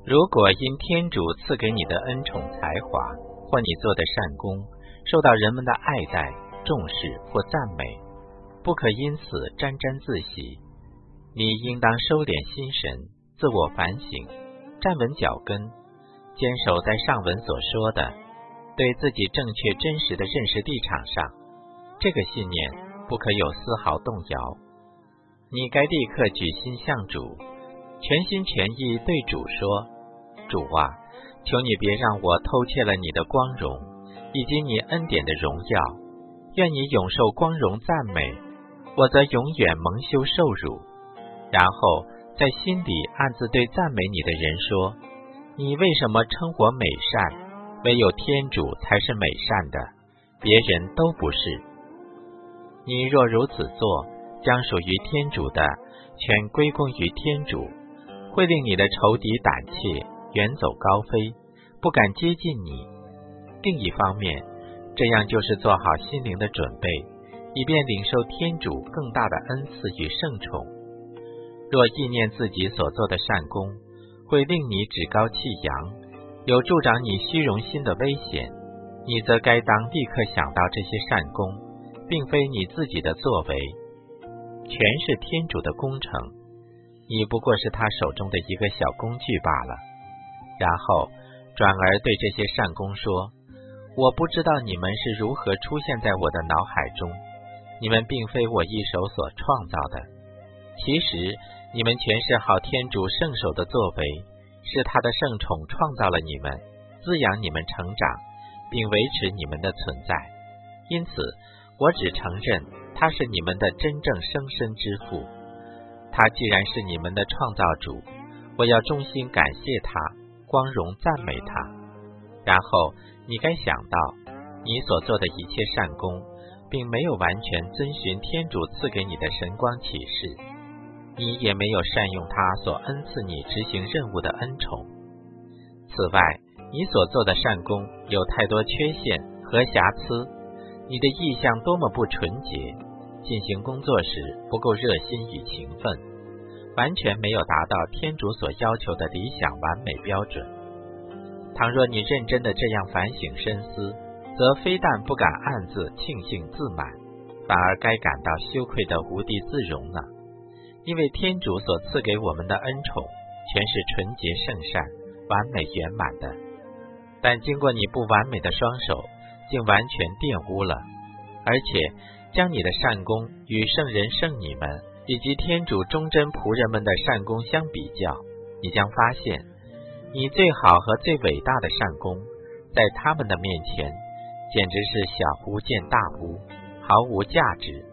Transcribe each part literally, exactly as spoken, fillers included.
如果因天主赐给你的恩宠才华，或你做的善功，受到人们的爱戴、重视或赞美，不可因此沾沾自喜。你应当收敛心神，自我反省，站稳脚跟，坚守在上文所说的对自己正确真实的认识立场上，这个信念不可有丝毫动摇。你该立刻举心向主，全心全意对主说：主啊，求你别让我偷窃了你的光荣，以及你恩典的荣耀，愿你永受光荣赞美，我则永远蒙羞受辱。然后在心里暗自对赞美你的人说：你为什么称我美善？唯有天主才是美善的，别人都不是。你若如此做，将属于天主的全归功于天主，会令你的仇敌胆怯，远走高飞，不敢接近你。另一方面，这样就是做好心灵的准备，以便领受天主更大的恩赐与圣宠。若意念自己所做的善功，会令你趾高气扬，有助长你虚荣心的危险，你则该当立刻想到这些善功，并非你自己的作为，全是天主的工程，你不过是他手中的一个小工具罢了。然后转而对这些善功说：我不知道你们是如何出现在我的脑海中，你们并非我一手所创造的，其实你们全是好天主圣手的作为，是他的圣宠创造了你们，滋养你们成长，并维持你们的存在。因此我只承认他是你们的真正生身之父。他既然是你们的创造主，我要衷心感谢他，光荣赞美他。然后你该想到，你所做的一切善功并没有完全遵循天主赐给你的神光启示，你也没有善用他所恩赐你执行任务的恩宠。此外，你所做的善功有太多缺陷和瑕疵，你的意向多么不纯洁，进行工作时不够热心与勤奋，完全没有达到天主所要求的理想完美标准。倘若你认真的这样反省深思，则非但不敢暗自庆幸自满，反而该感到羞愧的无地自容呢。因为天主所赐给我们的恩宠全是纯洁圣善、完美圆满的，但经过你不完美的双手，竟完全玷污了。而且将你的善功与圣人圣女们以及天主忠贞仆人们的善功相比较，你将发现你最好和最伟大的善功在他们的面前简直是小巫见大巫，毫无价值。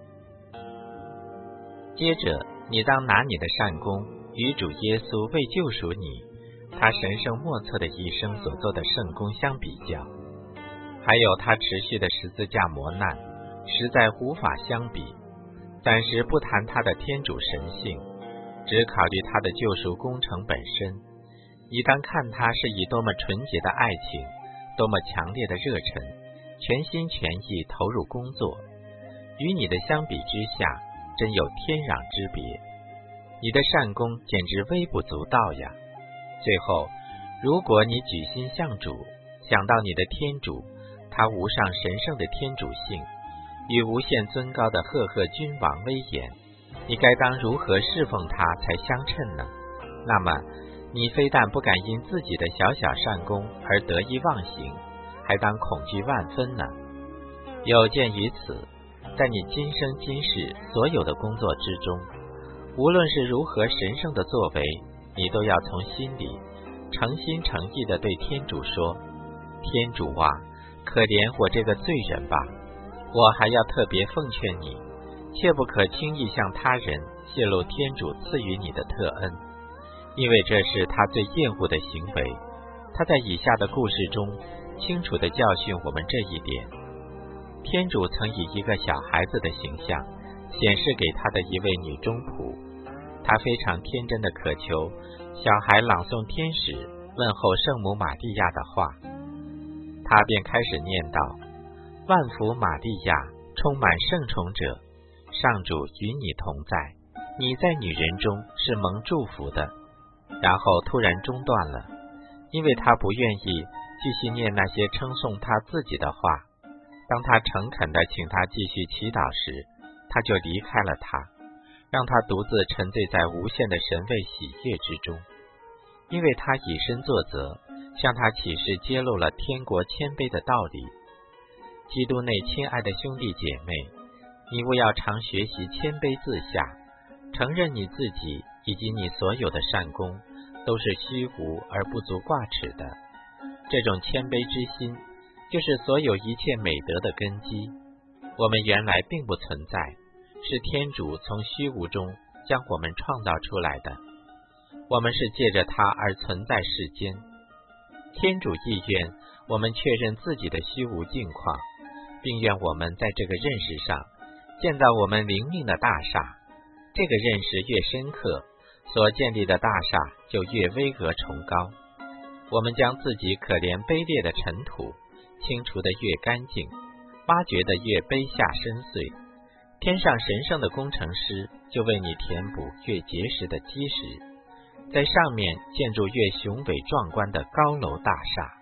接着你当拿你的善功与主耶稣为救赎你，他神圣莫测的一生所做的圣功相比较，还有他持续的十字架磨难，实在无法相比。暂时不谈他的天主神性，只考虑他的救赎工程本身，你当看他是以多么纯洁的爱情，多么强烈的热忱，全心全意投入工作，与你的相比之下，真有天壤之别。你的善功简直微不足道呀。最后，如果你举心向主，想到你的天主，他无上神圣的天主性与无限尊高的赫赫君王威严，你该当如何侍奉他才相称呢？那么你非但不敢因自己的小小善功而得意忘形，还当恐惧万分呢。有鉴于此，在你今生今世所有的工作之中，无论是如何神圣的作为，你都要从心里诚心诚意地对天主说：天主啊，可怜我这个罪人吧。我还要特别奉劝你，切不可轻易向他人泄露天主赐予你的特恩，因为这是他最厌恶的行为。他在以下的故事中清楚地教训我们这一点。天主曾以一个小孩子的形象显示给他的一位女中仆，他非常天真地渴求小孩朗诵天使问候圣母玛利亚的话。他便开始念道：万福玛利亚，充满圣宠者，上主与你同在，你在女人中是蒙祝福的， 然后突然中断了，因为他不愿意继续念那些称颂他自己的话。当他诚恳地请他继续祈祷时，他就离开了他，让他独自沉醉在无限的神味喜悦之中。因为他以身作则，向他启示揭露了天国谦卑的道理。基督内亲爱的兄弟姐妹，你务要常学习谦卑自下，承认你自己以及你所有的善功都是虚无而不足挂齿的。这种谦卑之心就是所有一切美德的根基。我们原来并不存在，是天主从虚无中将我们创造出来的。我们是借着他而存在世间。天主意愿我们确认自己的虚无境况，并愿我们在这个认识上建造我们灵命的大厦。这个认识越深刻，所建立的大厦就越巍峨崇高。我们将自己可怜卑劣的尘土清除得越干净，挖掘得越卑下深邃，天上神圣的工程师就为你填补越结实的基石，在上面建筑越雄伟壮观的高楼大厦。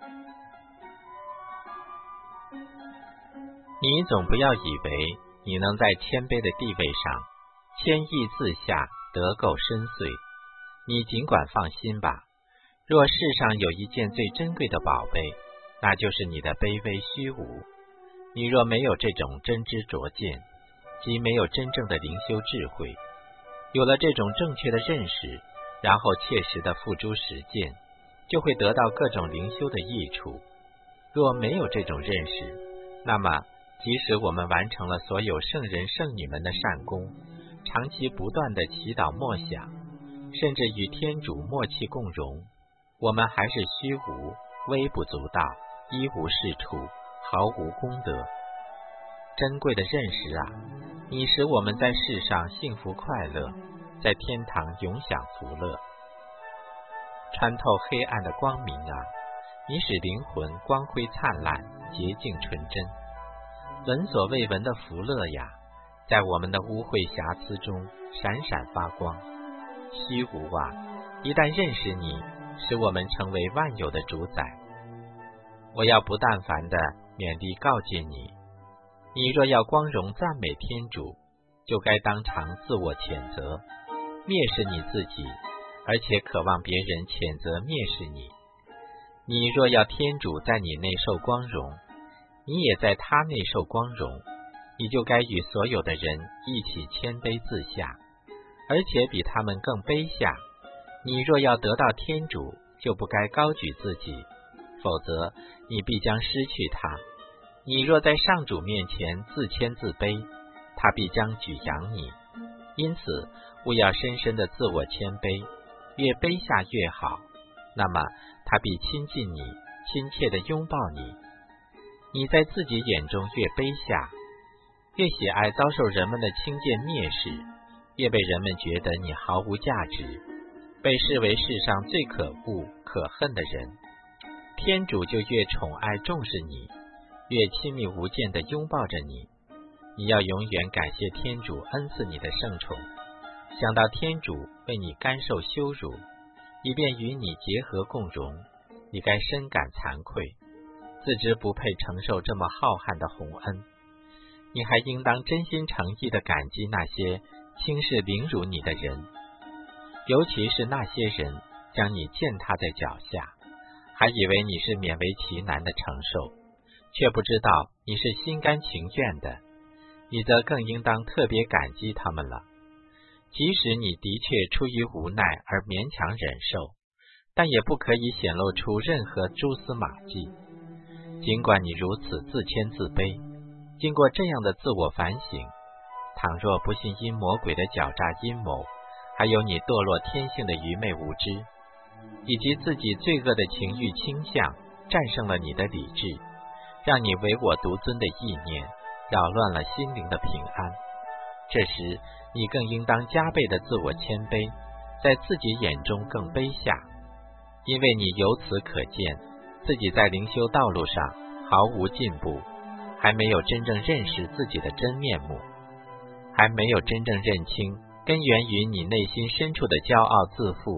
你总不要以为你能在谦卑的地位上谦抑自下，得够深邃。你尽管放心吧，若世上有一件最珍贵的宝贝，那就是你的卑微虚无。你若没有这种真知灼见，即没有真正的灵修智慧，有了这种正确的认识，然后切实的付诸实践，就会得到各种灵修的益处。若没有这种认识，那么即使我们完成了所有圣人圣女们的善功，长期不断的祈祷默想，甚至与天主默契共融，我们还是虚无、微不足道、一无是处、毫无功德。珍贵的认识啊，你使我们在世上幸福快乐，在天堂永享福乐。穿透黑暗的光明啊，你使灵魂光辉灿烂，洁净纯真。闻所未闻的福乐呀，在我们的污秽瑕疵中闪闪发光。虚无啊，一旦认识你，使我们成为万有的主宰。我要不但凡的勉励告诫你，你若要光荣赞美天主，就该当场自我谴责，蔑视你自己，而且渴望别人谴责蔑视你。你若要天主在你内受光荣，你也在他内受光荣，你就该与所有的人一起谦卑自下，而且比他们更卑下。你若要得到天主，就不该高举自己，否则你必将失去他。你若在上主面前自谦自卑，他必将举扬你。因此务要深深的自我谦卑，越卑下越好，那么他必亲近你，亲切地拥抱你。你在自己眼中越卑下，越喜爱遭受人们的轻贱蔑视，越被人们觉得你毫无价值，被视为世上最可恶可恨的人，天主就越宠爱重视你，越亲密无间地拥抱着你。你要永远感谢天主恩赐你的圣宠，想到天主为你甘受羞辱，以便与你结合共荣，你该深感惭愧，自知不配承受这么浩瀚的洪恩。你还应当真心诚意地感激那些轻视凌辱你的人，尤其是那些人将你践踏在脚下，还以为你是勉为其难的承受，却不知道你是心甘情愿的，你则更应当特别感激他们了。即使你的确出于无奈而勉强忍受，但也不可以显露出任何蛛丝马迹。尽管你如此自谦自卑，经过这样的自我反省，倘若不幸因魔鬼的狡诈阴谋，还有你堕落天性的愚昧无知，以及自己罪恶的情欲倾向战胜了你的理智，让你唯我独尊的意念扰乱了心灵的平安，这时你更应当加倍的自我谦卑，在自己眼中更卑下，因为你由此可见自己在灵修道路上毫无进步，还没有真正认识自己的真面目，还没有真正认清根源于你内心深处的骄傲自负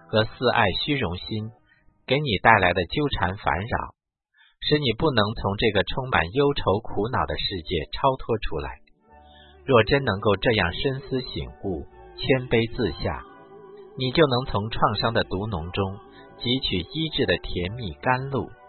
和肆爱虚荣心给你带来的纠缠烦扰，使你不能从这个充满忧愁苦恼的世界超脱出来。若真能够这样深思醒悟，谦卑自下，你就能从创伤的毒脓中汲取医治的甜蜜甘露。